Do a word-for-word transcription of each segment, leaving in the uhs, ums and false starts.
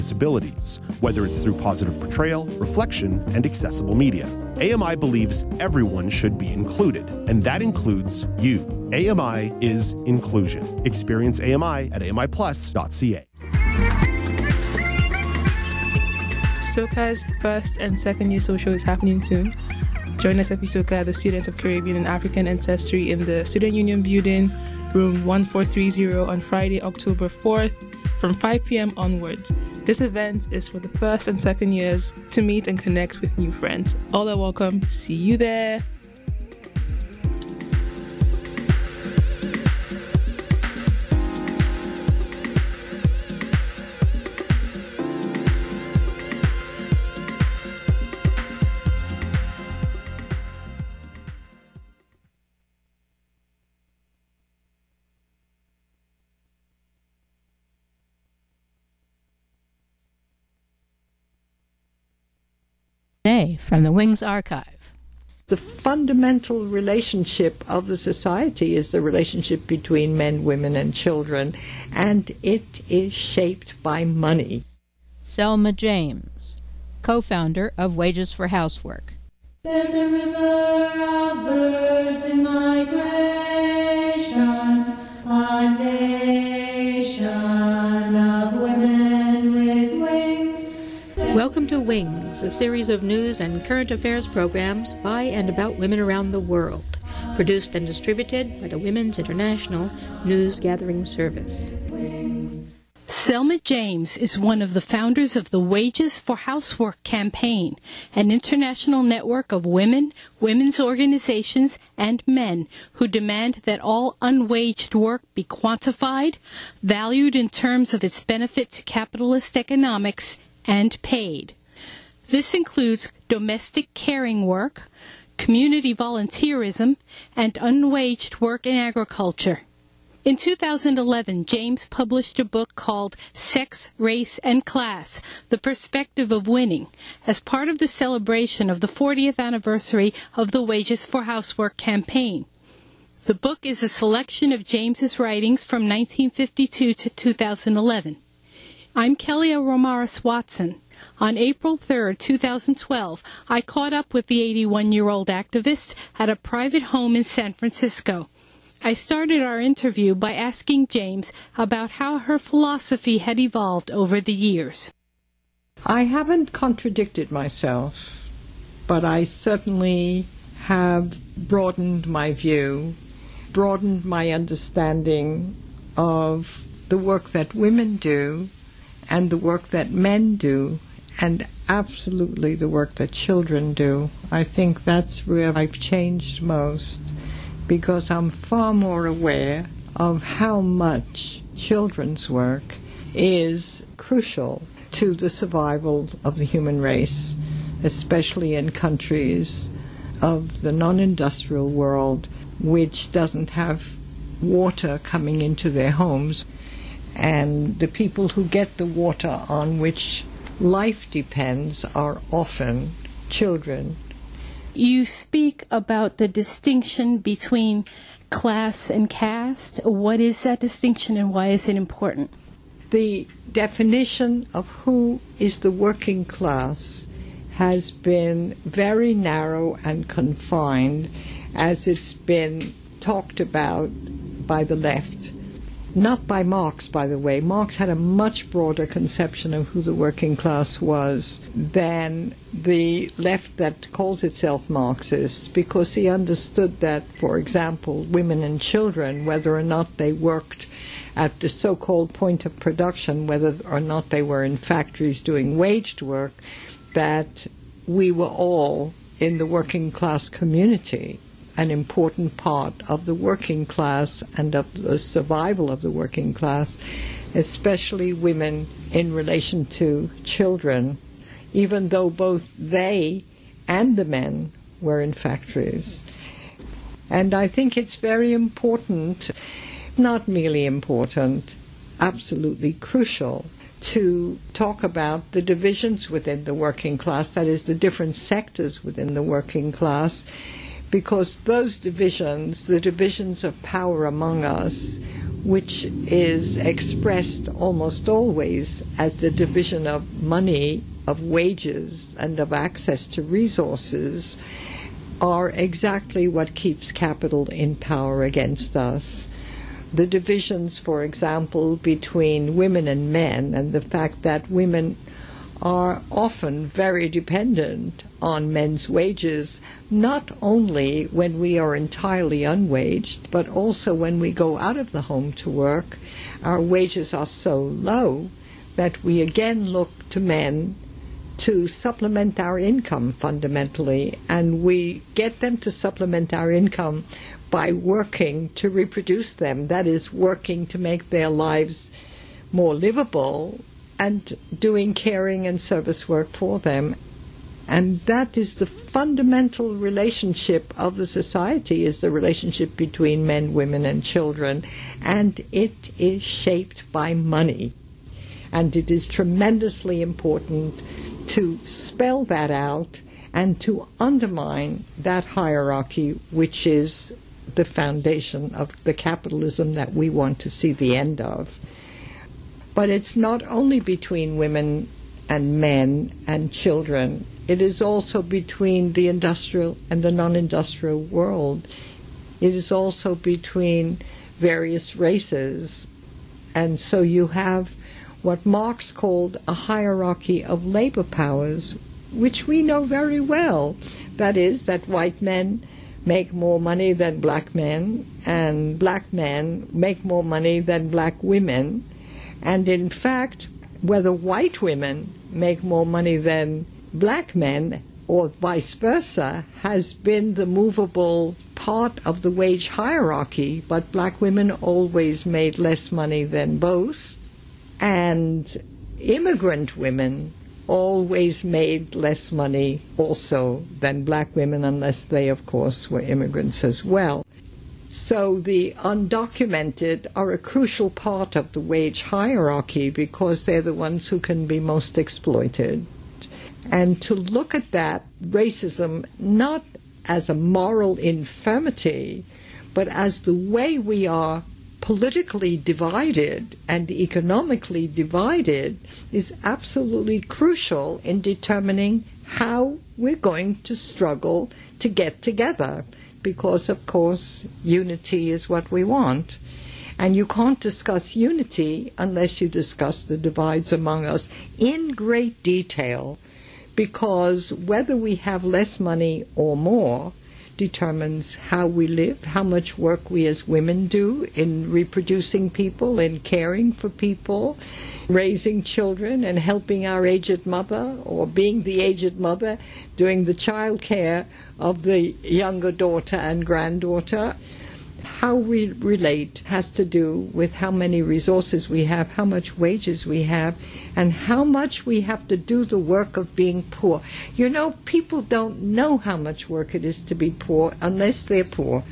disabilities, whether it's through positive portrayal, reflection, and accessible media. A M I believes everyone should be included, and that includes you. A M I is inclusion. Experience A M I at A M I plus dot C A. SOCA's first and second year social is happening soon. Join us at SOCA, the Students of Caribbean and African Ancestry, in the Student Union Building, room one four three zero, on Friday, October fourth, from five p.m. onwards. This event is for the first and second years to meet and connect with new friends. All are welcome. See you there. From the Wings Archive. The fundamental relationship of the society is the relationship between men, women, and children, and it is shaped by money. Selma James, co-founder of Wages for Housework. There's a river of birds in migration, a nation of women with wings. Welcome to Wings, a series of news and current affairs programs by and about women around the world, produced and distributed by the Women's International News Gathering Service. Selma James is one of the founders of the Wages for Housework campaign, an international network of women, women's organizations, and men who demand that all unwaged work be quantified, valued in terms of its benefit to capitalist economics, and paid. This includes domestic caring work, community volunteerism, and unwaged work in agriculture. In two thousand eleven, James published a book called Sex, Race, and Class, The Perspective of Winning, as part of the celebration of the fortieth anniversary of the Wages for Housework campaign. The book is a selection of James's writings from nineteen fifty-two to two thousand eleven. I'm Kelly Romaris Watson. On April third, two thousand twelve, I caught up with the eighty-one-year-old activist at a private home in San Francisco. I started our interview by asking James about how her philosophy had evolved over the years. I haven't contradicted myself, but I certainly have broadened my view, broadened my understanding of the work that women do, and the work that men do, and absolutely the work that children do. I think that's where I've changed most, because I'm far more aware of how much children's work is crucial to the survival of the human race, especially in countries of the non-industrial world, which doesn't have water coming into their homes. And the people who get the water on which life depends are often children. You speak about the distinction between class and caste. What is that distinction and why is it important? The definition of who is the working class has been very narrow and confined as it's been talked about by the left. Not by Marx, by the way. Marx had a much broader conception of who the working class was than the left that calls itself Marxist, because he understood that, for example, women and children, whether or not they worked at the so-called point of production, whether or not they were in factories doing waged work, that we were all in the working class community, an important part of the working class and of the survival of the working class, especially women in relation to children, even though both they and the men were in factories. And I think it's very important, not merely important, absolutely crucial, to talk about the divisions within the working class, that is, the different sectors within the working class, because those divisions, the divisions of power among us, which is expressed almost always as the division of money, of wages, and of access to resources, are exactly what keeps capital in power against us. The divisions, for example, between women and men, and the fact that women are often very dependent on men's wages, not only when we are entirely unwaged, but also when we go out of the home to work. Our wages are so low that we again look to men to supplement our income fundamentally, and we get them to supplement our income by working to reproduce them, that is, working to make their lives more livable and doing caring and service work for them. And that is the fundamental relationship of the society, is the relationship between men, women, and children, and it is shaped by money. And it is tremendously important to spell that out and to undermine that hierarchy, which is the foundation of the capitalism that we want to see the end of. But it's not only between women and men and children. It is also between the industrial and the non-industrial world. It is also between various races. And so you have what Marx called a hierarchy of labor powers, which we know very well. That is, that white men make more money than black men, and black men make more money than black women. And in fact, whether white women make more money than black men or vice versa has been the movable part of the wage hierarchy, but black women always made less money than both, and immigrant women always made less money also than black women, unless they, of course, were immigrants as well. So the undocumented are a crucial part of the wage hierarchy because they're the ones who can be most exploited. And to look at that racism not as a moral infirmity, but as the way we are politically divided and economically divided is absolutely crucial in determining how we're going to struggle to get together. Because, of course, unity is what we want. And you can't discuss unity unless you discuss the divides among us in great detail, because whether we have less money or more determines how we live, how much work we as women do in reproducing people, in caring for people, raising children and helping our aged mother, or being the aged mother, doing the child care of the younger daughter and granddaughter. How we relate has to do with how many resources we have, how much wages we have, and how much we have to do the work of being poor. You know, people don't know how much work it is to be poor unless they're poor.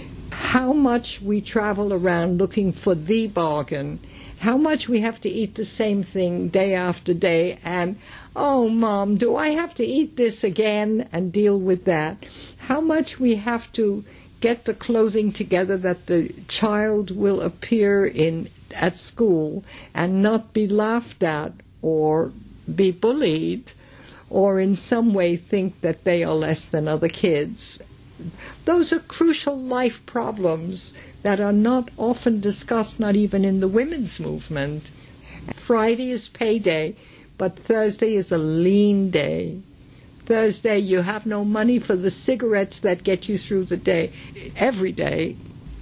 How much we travel around looking for the bargain, how much we have to eat the same thing day after day, and, oh, Mom, do I have to eat this again, and deal with that. How much we have to get the clothing together that the child will appear in at school and not be laughed at or be bullied or in some way think that they are less than other kids. Those are crucial life problems that are not often discussed, not even in the women's movement. Friday is payday, but Thursday is a lean day. Thursday, you have no money for the cigarettes that get you through the day, every day.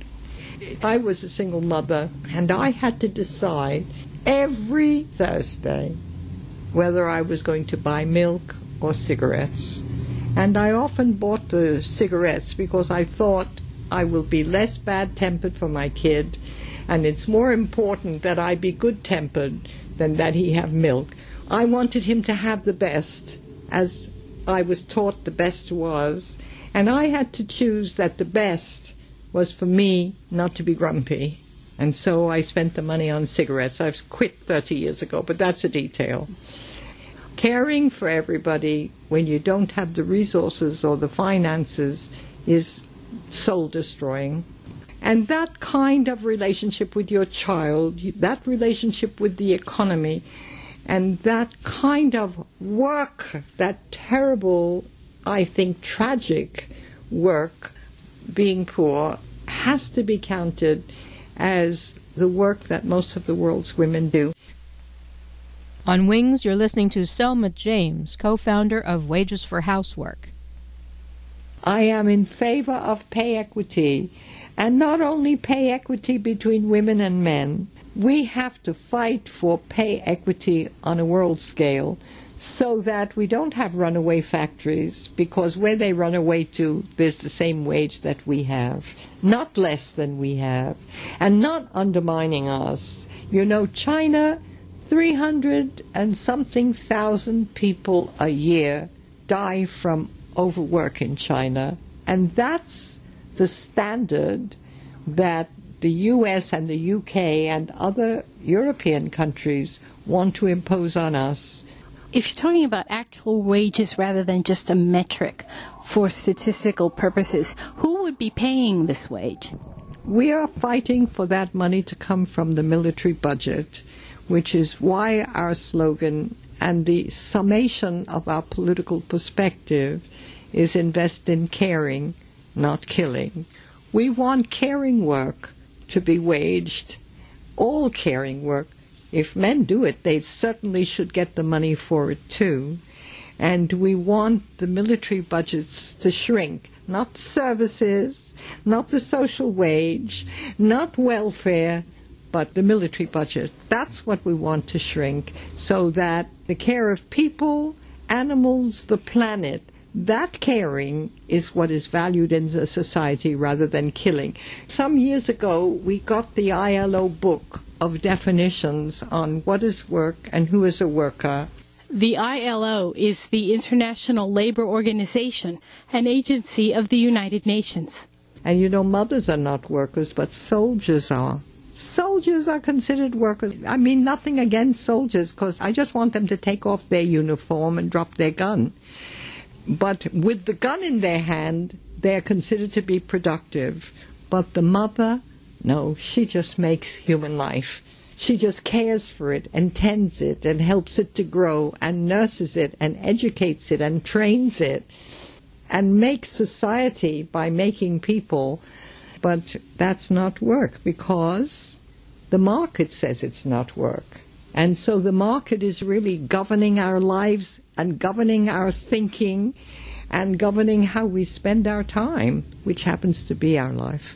I was a single mother, and I had to decide every Thursday whether I was going to buy milk or cigarettes. And I often bought the cigarettes because I thought I will be less bad-tempered for my kid, and it's more important that I be good-tempered than that he have milk. I wanted him to have the best, as I was taught the best was, and I had to choose that the best was for me not to be grumpy. And so I spent the money on cigarettes. I've quit thirty years ago, but that's a detail. Caring for everybody when you don't have the resources or the finances is soul-destroying. And that kind of relationship with your child, that relationship with the economy, and that kind of work, that terrible, I think, tragic work, being poor, has to be counted as the work that most of the world's women do. On Wings, you're listening to Selma James, co-founder of Wages for Housework. I am in favor of pay equity, and not only pay equity between women and men. We have to fight for pay equity on a world scale so that we don't have runaway factories, because where they run away to, there's the same wage that we have, not less than we have, and not undermining us. You know, China, three hundred and something thousand people a year die from overwork in China, and that's the standard that the U S and the U K and other European countries want to impose on us. If you're talking about actual wages rather than just a metric for statistical purposes, who would be paying this wage? We are fighting for that money to come from the military budget, which is why our slogan and the summation of our political perspective is invest in caring, not killing. We want caring work to be waged, all caring work. If men do it, they certainly should get the money for it too. And we want the military budgets to shrink, not the services, not the social wage, not welfare, but the military budget. That's what we want to shrink, so that the care of people, animals, the planet, that caring is what is valued in the society rather than killing. Some years ago, we got the I L O book of definitions on what is work and who is a worker. The I L O is the International Labor Organization, an agency of the United Nations. And you know, mothers are not workers, but soldiers are. Soldiers are considered workers. I mean, nothing against soldiers, because I just want them to take off their uniform and drop their gun. But with the gun in their hand, they're considered to be productive. But the mother, no, she just makes human life. She just cares for it and tends it and helps it to grow and nurses it and educates it and trains it and makes society by making people. But that's not work, because the market says it's not work. And so the market is really governing our lives and governing our thinking and governing how we spend our time, which happens to be our life.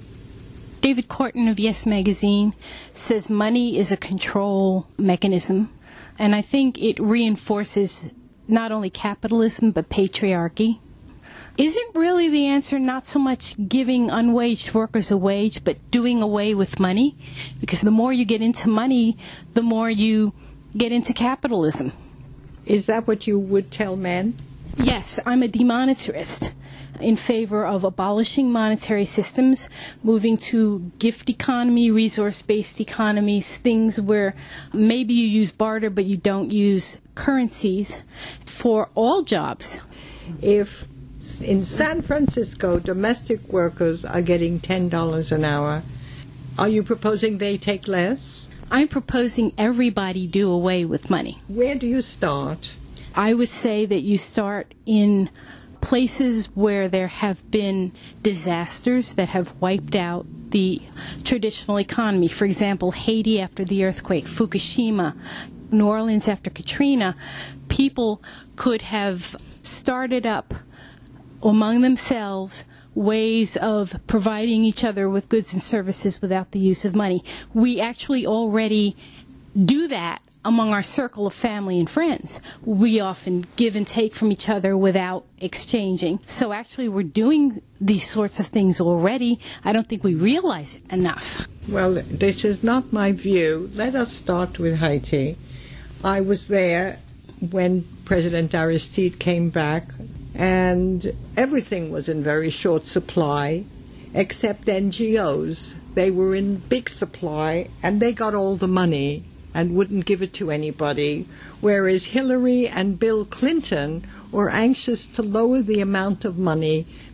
David Korten of Yes Magazine says money is a control mechanism, and I think it reinforces not only capitalism but patriarchy. Isn't really the answer not so much giving unwaged workers a wage, but doing away with money? Because the more you get into money, the more you get into capitalism. Is that what you would tell men? Yes, I'm a demonetarist in favor of abolishing monetary systems, moving to gift economy, resource-based economies, things where maybe you use barter but you don't use currencies for all jobs. If in San Francisco domestic workers are getting ten dollars an hour, are you proposing they take less? I'm proposing everybody do away with money. Where do you start? I would say that you start in places where there have been disasters that have wiped out the traditional economy. For example, Haiti after the earthquake, Fukushima, New Orleans after Katrina. People could have started up among themselves ways of providing each other with goods and services without the use of money. We actually already do that among our circle of family and friends. We often give and take from each other without exchanging. So actually we're doing these sorts of things already. I don't think we realize it enough. Well, this is not my view. Let us start with Haiti. I was there when President Aristide came back, and everything was in very short supply, except N G Os. They were in big supply, and they got all the money and wouldn't give it to anybody, whereas Hillary and Bill Clinton were anxious to lower the amount of money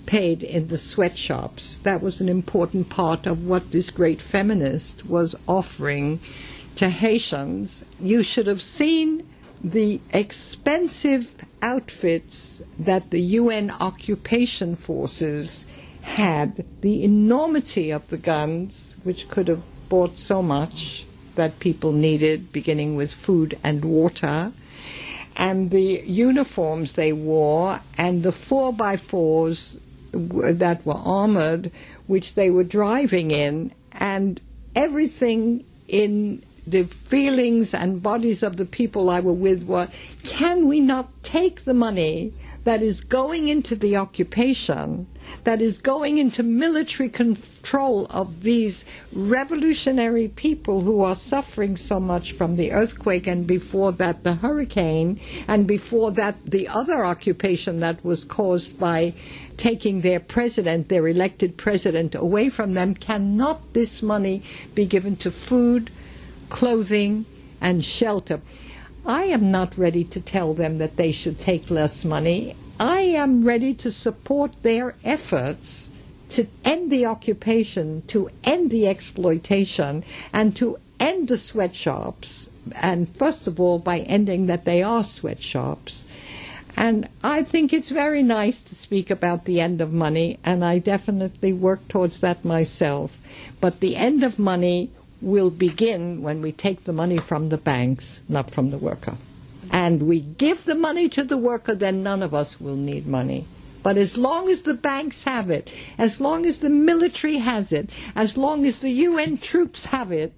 paid in the sweatshops. That was an important part of what this great feminist was offering to Haitians. You should have seen the expensive outfits that the U N occupation forces had, the enormity of the guns, which could have bought so much that people needed, beginning with food and water, and the uniforms they wore, and the four by fours that were armored, which they were driving in, and everything in the feelings and bodies of the people I were with were, can we not take the money that is going into the occupation, that is going into military control of these revolutionary people who are suffering so much from the earthquake, and before that the hurricane, and before that the other occupation that was caused by taking their president, their elected president, away from them? Cannot this money be given to food, clothing, and shelter? I am not ready to tell them that they should take less money. I am ready to support their efforts to end the occupation, to end the exploitation, and to end the sweatshops. And first of all, by ending that they are sweatshops. And I think it's very nice to speak about the end of money, and I definitely work towards that myself. But the end of money will begin when we take the money from the banks, not from the worker. And we give the money to the worker, then none of us will need money. But as long as the banks have it, as long as the military has it, as long as the U N troops have it,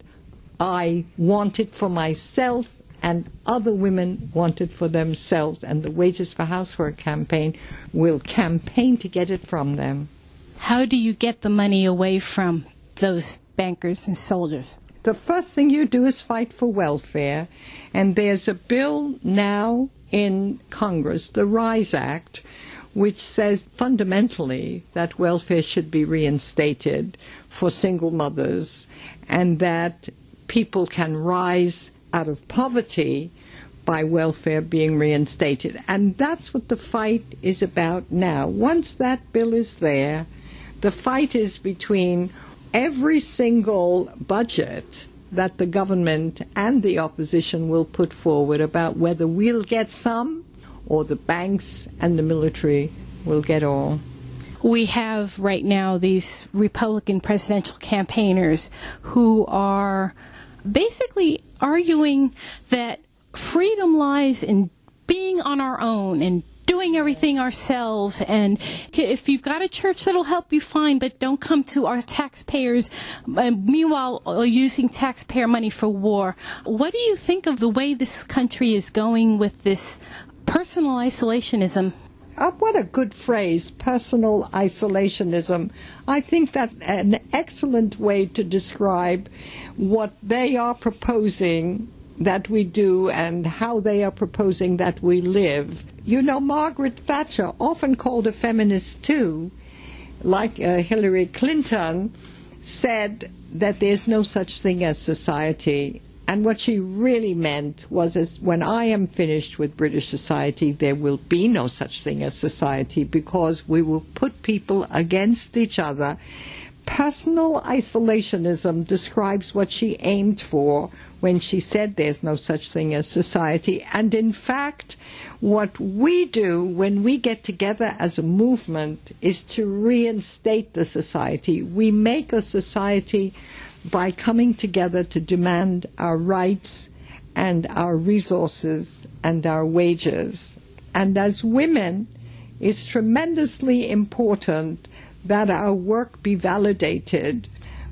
I want it for myself, and other women want it for themselves, and the Wages for Housework campaign will campaign to get it from them. How do you get the money away from those bankers and soldiers? The first thing you do is fight for welfare, and there's a bill now in Congress, the RISE Act, which says fundamentally that welfare should be reinstated for single mothers, and that people can rise out of poverty by welfare being reinstated. And that's what the fight is about now. Once that bill is there, the fight is between every single budget that the government and the opposition will put forward about whether we'll get some or the banks and the military will get all. We have right now these Republican presidential campaigners who are basically arguing that freedom lies in being on our own and doing everything ourselves, and if you've got a church that'll help you, fine, but don't come to our taxpayers, and meanwhile using taxpayer money for war. What do you think of the way this country is going with this personal isolationism? Uh, what a good phrase, personal isolationism. I think that's an excellent way to describe what they are proposing that we do and how they are proposing that we live. You know, Margaret Thatcher, often called a feminist too, like uh, Hillary Clinton, said that there's no such thing as society. And what she really meant was, as when I am finished with British society, there will be no such thing as society, because we will put people against each other. Personal isolationism describes what she aimed for when she said there's no such thing as society. And in fact, what we do when we get together as a movement is to reinstate the society. We make a society by coming together to demand our rights and our resources and our wages. And as women, it's tremendously important that our work be validated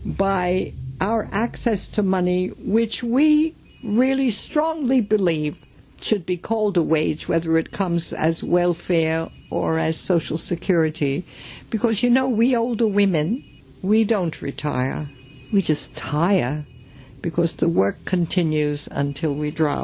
by our access to money, which we really strongly believe should be called a wage, whether it comes as welfare or as social security. Because, you know, we older women, we don't retire. We just tire, because the work continues until we drop.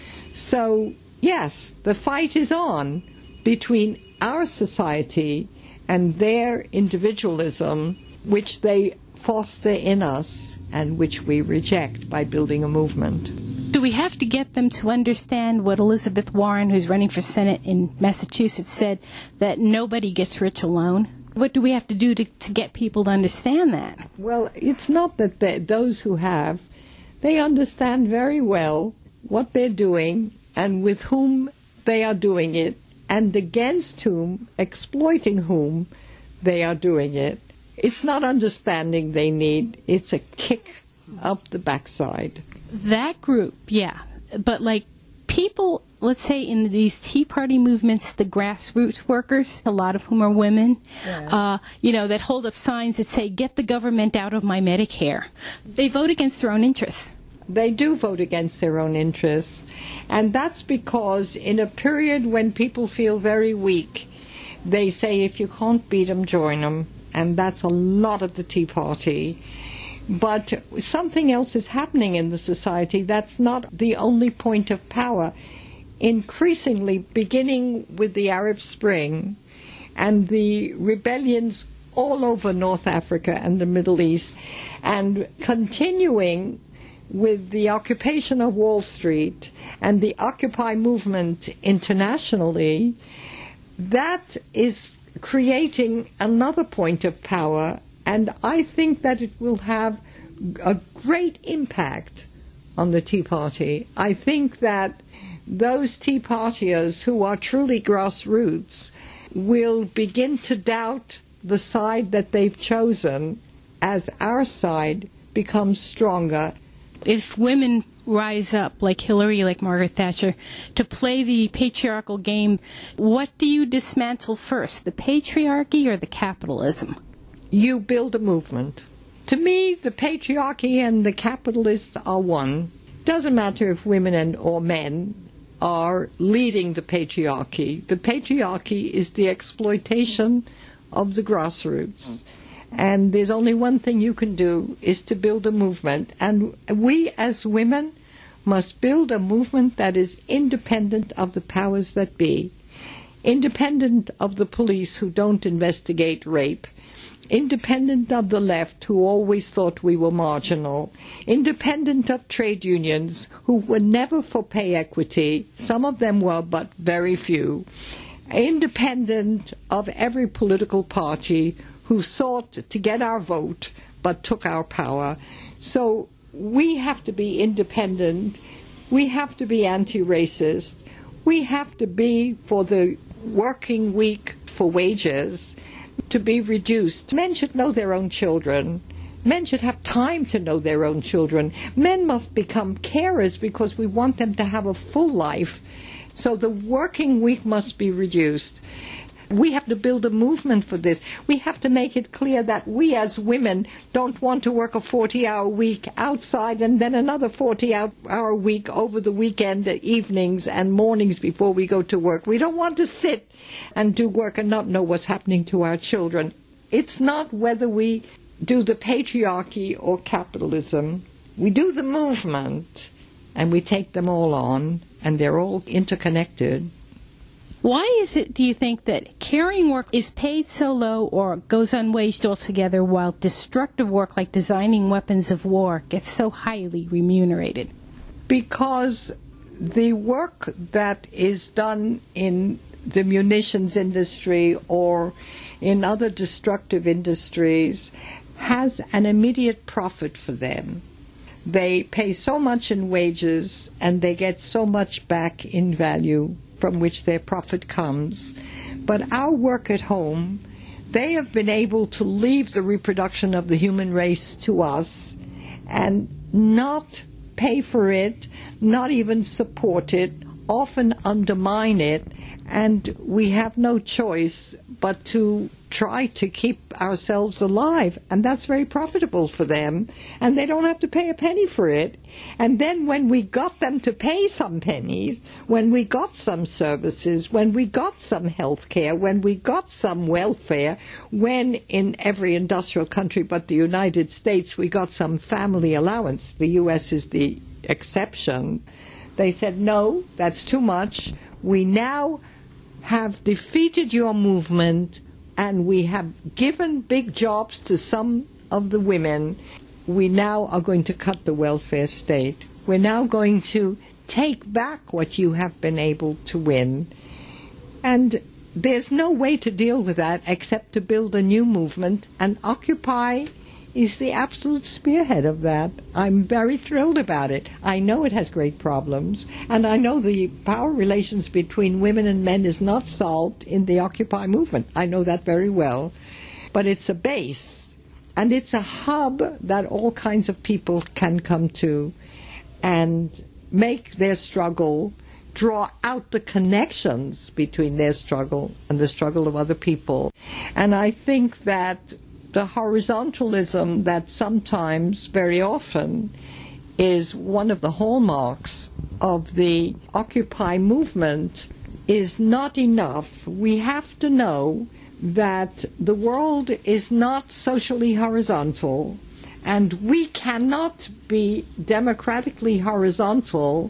So, yes, the fight is on between our society and their individualism, which they foster in us and which we reject by building a movement. Do we have to get them to understand what Elizabeth Warren, who's running for Senate in Massachusetts, said, that nobody gets rich alone? What do we have to do to, to get people to understand that? Well, it's not that they, those who have, they understand very well what they're doing and with whom they are doing it and against whom, exploiting whom they are doing it. It's not understanding they need, it's a kick up the backside. That group, yeah. But like people, let's say in these Tea Party movements, the grassroots workers, a lot of whom are women, yeah. uh, you know, that hold up signs that say, get the government out of my Medicare. They vote against their own interests. They do vote against their own interests. And that's because in a period when people feel very weak, they say, if you can't beat them, join them. And that's a lot of the Tea Party. But something else is happening in the society. That's not the only point of power. Increasingly, beginning with the Arab Spring and the rebellions all over North Africa and the Middle East, and continuing with the occupation of Wall Street and the Occupy movement internationally, that is creating another point of power, and I think that it will have a great impact on the Tea Party. I think that those Tea Partiers who are truly grassroots will begin to doubt the side that they've chosen as our side becomes stronger. If women rise up, like Hillary, like Margaret Thatcher, to play the patriarchal game, what do you dismantle first, the patriarchy or the capitalism? You build a movement. To me, the patriarchy and the capitalists are one. Doesn't matter if women and or men are leading the patriarchy. The patriarchy is the exploitation of the grassroots. And there's only one thing you can do, is to build a movement. And we as women must build a movement that is independent of the powers that be, independent of the police who don't investigate rape, independent of the left who always thought we were marginal, independent of trade unions who were never for pay equity, some of them were but very few, independent of every political party who sought to get our vote but took our power. So we have to be independent, we have to be anti-racist, we have to be for the working week for wages to be reduced. Men should know their own children. Men should have time to know their own children. Men must become carers because we want them to have a full life. So the working week must be reduced. We have to build a movement for this. We have to make it clear that we as women don't want to work a forty-hour week outside and then another forty-hour week over the weekend, the evenings and mornings before we go to work. We don't want to sit and do work and not know what's happening to our children. It's not whether we do the patriarchy or capitalism. We do the movement and we take them all on, and they're all interconnected. Why is it, do you think, that caring work is paid so low or goes unwaged altogether, while destructive work like designing weapons of war gets so highly remunerated? Because the work that is done in the munitions industry or in other destructive industries has an immediate profit for them. They pay so much in wages and they get so much back in value from which their profit comes. But our work at home, they have been able to leave the reproduction of the human race to us and not pay for it, not even support it, often undermine it, and we have no choice but to try to keep ourselves alive, and that's very profitable for them, and they don't have to pay a penny for it. And then when we got them to pay some pennies, when we got some services, when we got some health care, when we got some welfare, when in every industrial country but the United States we got some family allowance, the U S is the exception, they said, no, that's too much. We now have defeated your movement and we have given big jobs to some of the women. We now are going to cut the welfare state. We're now going to take back what you have been able to win. And there's no way to deal with that except to build a new movement, and Occupy is the absolute spearhead of that. I'm very thrilled about it. I know it has great problems, and I know the power relations between women and men is not solved in the Occupy movement. I know that very well. But it's a base, and it's a hub that all kinds of people can come to and make their struggle, draw out the connections between their struggle and the struggle of other people. And I think that the horizontalism that sometimes, very often, is one of the hallmarks of the Occupy movement is not enough. We have to know that the world is not socially horizontal, and we cannot be democratically horizontal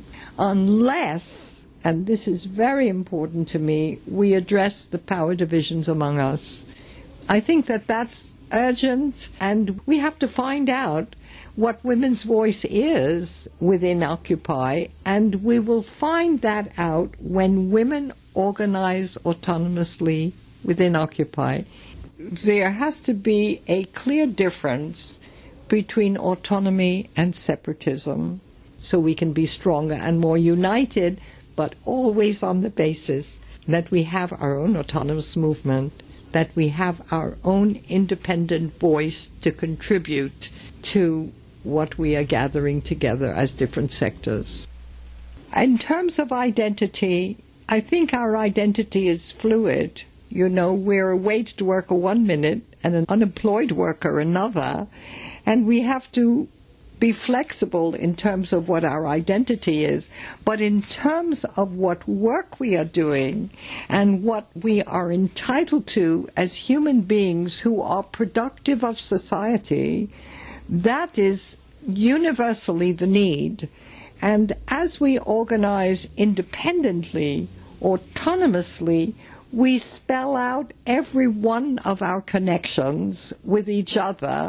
unless, and this is very important to me, we address the power divisions among us. I think that that's urgent, and we have to find out what women's voice is within Occupy, and we will find that out when women organize autonomously within Occupy. There has to be a clear difference between autonomy and separatism so we can be stronger and more united, but always on the basis that we have our own autonomous movement, that we have our own independent voice to contribute to what we are gathering together as different sectors. In terms of identity, I think our identity is fluid. You know, we're a waged worker one minute and an unemployed worker another, and we have to be flexible in terms of what our identity is, but in terms of what work we are doing and what we are entitled to as human beings who are productive of society, that is universally the need. And as we organize independently, autonomously, we spell out every one of our connections with each other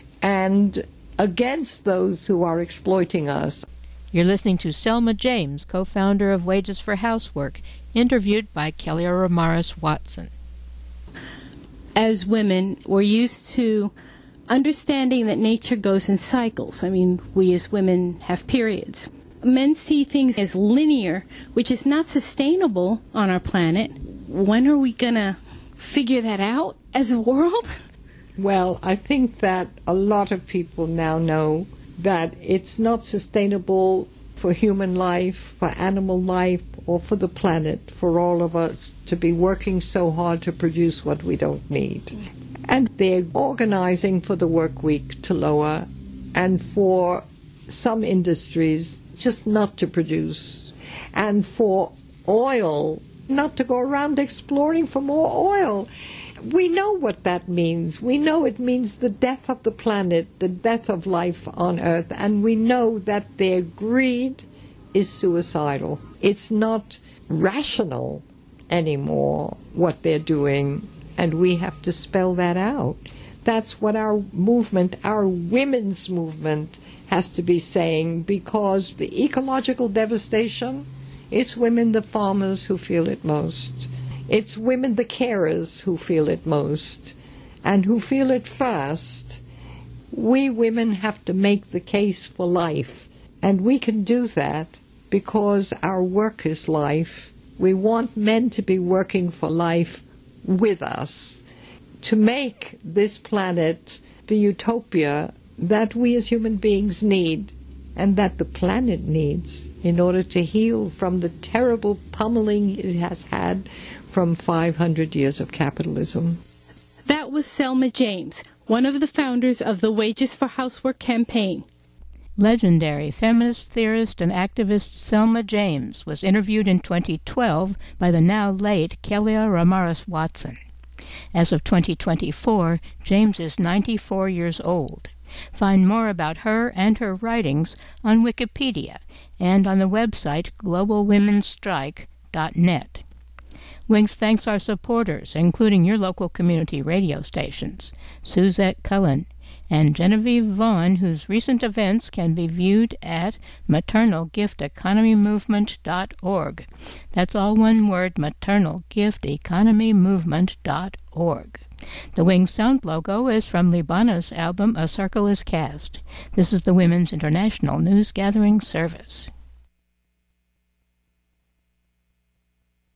and against those who are exploiting us. You're listening to Selma James, co-founder of Wages for Housework, interviewed by Kelia Ramirez Watson. As women, we're used to understanding that nature goes in cycles. I mean, we as women have periods. Men see things as linear, which is not sustainable on our planet. When are we going to figure that out as a world? Well, I think that a lot of people now know that it's not sustainable for human life, for animal life, or for the planet, for all of us to be working so hard to produce what we don't need. And they're organizing for the work week to lower, and for some industries just not to produce, and for oil not to go around exploring for more oil. We know what that means. We know it means the death of the planet, the death of life on Earth, and we know that their greed is suicidal. It's not rational anymore, what they're doing, and we have to spell that out. That's what our movement, our women's movement, has to be saying, because the ecological devastation, it's women, the farmers, who feel it most. It's women, the carers, who feel it most, and who feel it first. We women have to make the case for life, and we can do that because our work is life. We want men to be working for life with us, to make this planet the utopia that we as human beings need, and that the planet needs in order to heal from the terrible pummeling it has had from five hundred years of capitalism. That was Selma James, one of the founders of the Wages for Housework campaign. Legendary feminist theorist and activist Selma James was interviewed in twenty twelve by the now late Kelia Ramirez Watson. As of twenty twenty-four, James is ninety-four years old. Find more about her and her writings on Wikipedia and on the website global women's strike dot net. Wings thanks our supporters, including your local community radio stations, Suzette Cullen, and Genevieve Vaughn, whose recent events can be viewed at maternal gift economy movement dot org. That's all one word, maternal gift economy movement dot org. The Wings sound logo is from Libana's album A Circle is Cast. This is the Women's International News Gathering Service.